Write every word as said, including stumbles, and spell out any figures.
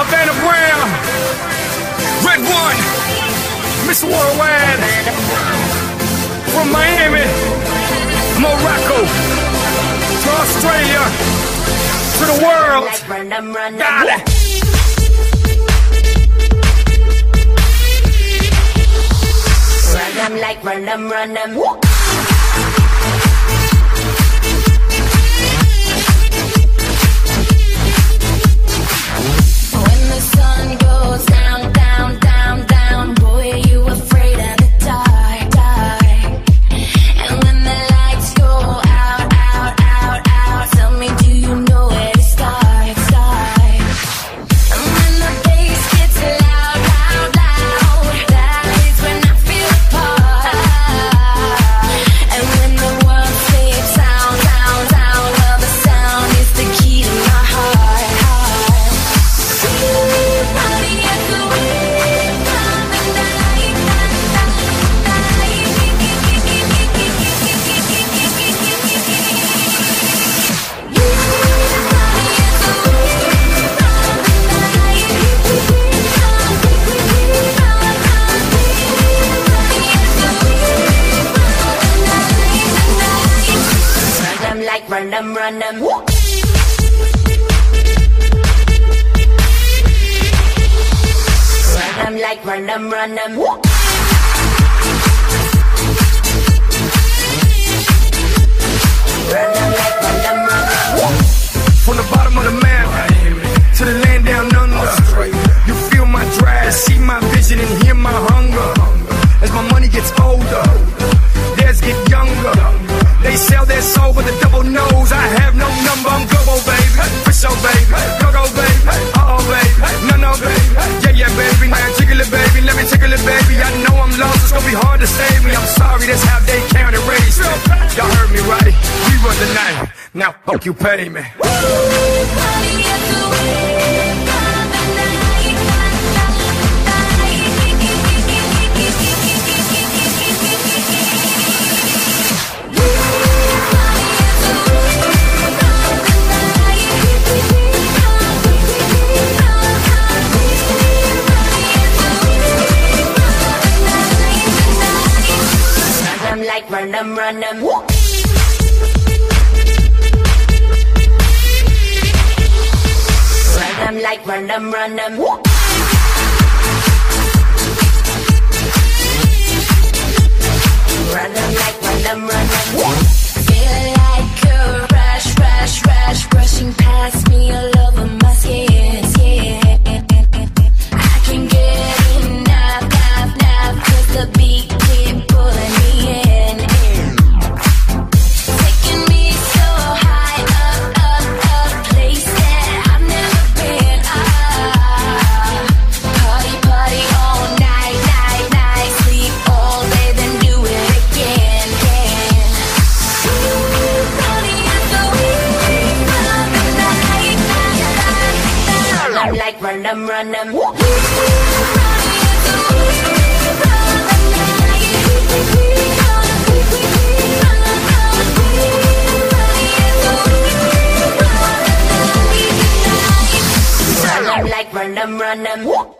Havana Brown, Red One, Mister Worldwide, from Miami, Morocco, to Australia, to the world. Got it. Run them like run them, run them. When the sun goes down, down, down, down, boy, are you afraid of the dark, dark? And when the lights go out, out, out, out, tell me, do you know where to start, start? And when the bass gets loud, loud, loud, that is when I feel the part. And when the world fades sound, sound, sound, well, the sound is the key to my heart, heart. Party at the wave of the night, night, night, run them like run them, run them. Run them like run them, run them. Run them like run them, run them. From the bottom of the map to the land down under, you feel my drive, see my vision, and hear my hunger. As my money gets older, theirs get younger. They sell their soul, but the devil knows I have no number. I'm global, baby, for sure, baby. Go, go, baby, uh-oh, baby, no, no, baby. Yeah, yeah, baby, now jiggle it, baby, let me tickle it, baby. I know I'm lost, it's gonna be hard to save me. I'm sorry, that's how they count and raise me. Y'all heard me right, we run the night. Now, fuck you, pay me. Party at the wave of the night, night, run them like run them, run them. Run them like run them, run them. Run them like run them, run them. Feel like a rush, rush, rush, brushing past me all over my skin, skin. I can get enough, enough, enough, 'cause the beat keep pulling me in, in. Taking me so high, up, up, up, place that I've never been, ah. Party, party all night, night, night, sleep all day, then do it again, again. Party at the wave of the night, night, night, night. Run them like run them, run them. Party at the wave of the night. Run them like run them, run them.